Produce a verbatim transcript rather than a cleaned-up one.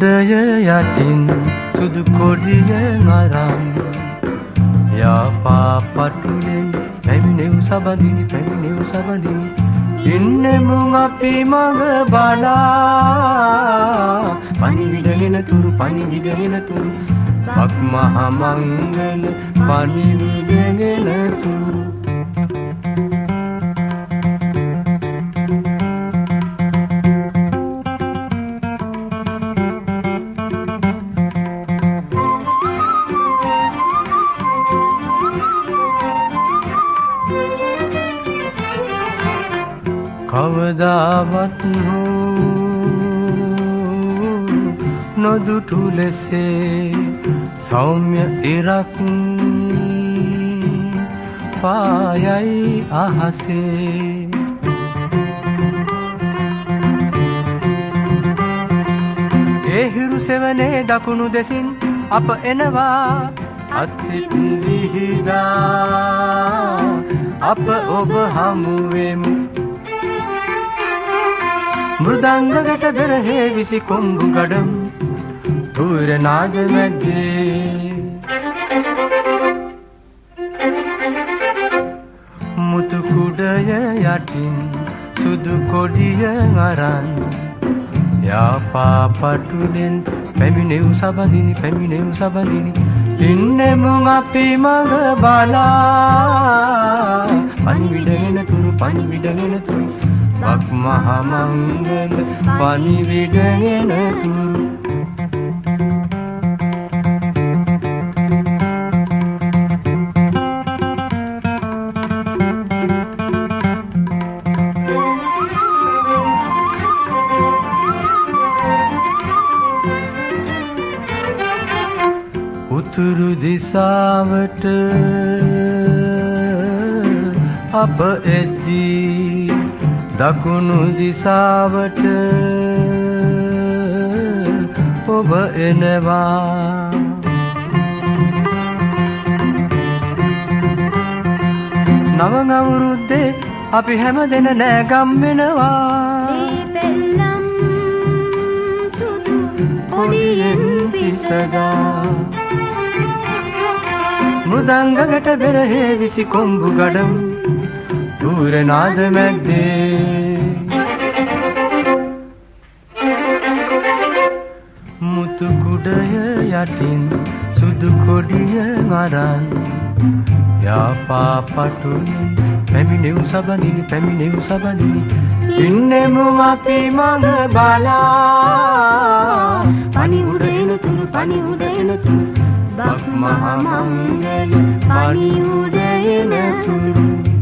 කුඩය යටින් සුදු කොඩිය නරන් යාපාපටුලෙන් පැමිණෙව් සබඳිනි පැමිණෙව් සබඳිනි ඉන්නෙමු අපි මඟ බලා පණිවිඩගෙන තුරු පණිවිඩගෙන තුරු බක් මහ මංගල පණිවිඩගෙන තුරු කවදාවත් නොදුටු ලෙසේ සෞම්‍ය ඉරක් පායයි අහසේ ඒ හිරු සෙවනේ දකුණු දෙසින් අප එනවා අත්තිත් විහිදා අප ඔබ හමුවෙමු මෘදංගකට බෙරහේ විසි කොම්බු ගඩම් තුර නාග මැද්දේ මුතු කුඩය යටින් සුදු කොඩිය අරන් යාපාපටුලෙන් පැමිණෙව් සබඳිනි පැමිණෙව් සබඳිනි ඉන්නෙමු අපි මඟ බලා පණිවිඩගෙන තුරු පණිවිඩගෙන තුරු බක් මහ මංගල පණිවිඩගෙන තුරු උතුරු දිසාවට අප එද්දී දකුණු දිසාවට ඔබ එනවා නව අවුරුද්දේ අපි හැමදෙන නෑගම් වෙනවා පෙල්ලම් සුදු කොඩියෙන් පිසදා මෘදංගකට බෙරහේ විසි කොම්බු ගඩම් තුර නාද මැද්දේ මුතු කුඩය යටින් සුදු කොඩිය අරන් යාපාපටුලෙන් පැමිණෙව් සබඳිනි පැමිණෙව් සබඳිනි ඉන්නෙමු අපි මඟ බලා පණිවුඩ එන තුරු පණිවුඩ එන තුරු බක් මහ මංගල පණිවුඩ එන තුරු